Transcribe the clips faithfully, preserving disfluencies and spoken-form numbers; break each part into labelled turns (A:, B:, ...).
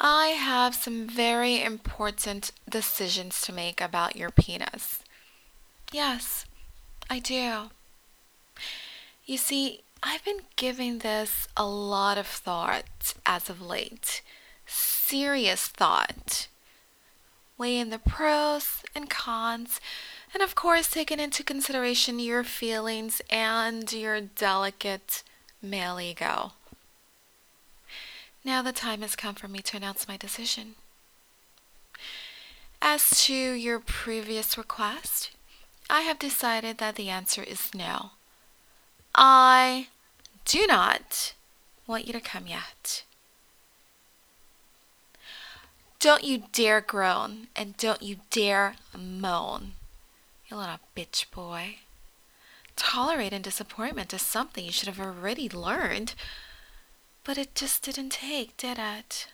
A: I have some very important decisions to make about your penis. Yes, I do. You see, I've been giving this a lot of thought as of late. Serious thought. Weighing the pros and cons, and of course, taking into consideration your feelings and your delicate male ego. Now the time has come for me to announce my decision. As to your previous request, I have decided that the answer is no. I do not want you to come yet. Don't you dare groan, and don't you dare moan, you little bitch boy. Tolerating disappointment is something you should have already learned, but it just didn't take, did it?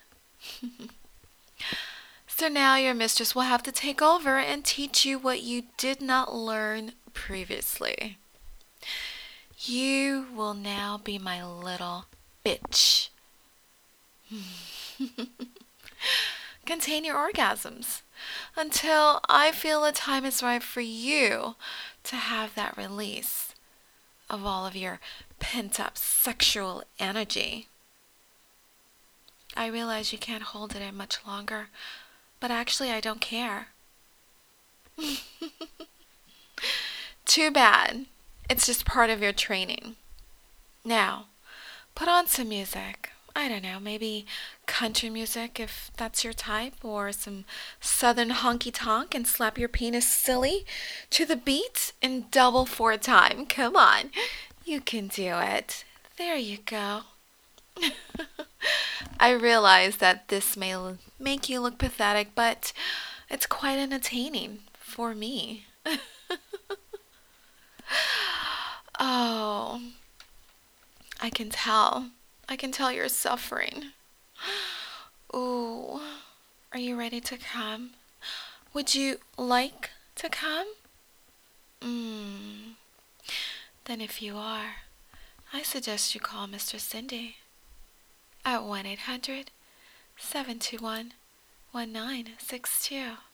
A: So now your mistress will have to take over and teach you what you did not learn previously. You will now be my little bitch. Contain your orgasms until I feel the time is right for you to have that release of all of your pent-up sexual energy. I realize you can't hold it in much longer, but actually I don't care. Too bad. It's just part of your training. Now, put on some music. I don't know, maybe country music if that's your type, or some southern honky tonk, and slap your penis silly to the beat in double four time. Come on, you can do it. There you go. I realize that this may make you look pathetic, but it's quite entertaining for me. Oh, I can tell. I can tell you're suffering. Ooh, are you ready to come? Would you like to come? Mm. Then if you are, I suggest you call Mister Cindy at one eight hundred, seven two one, one nine six two.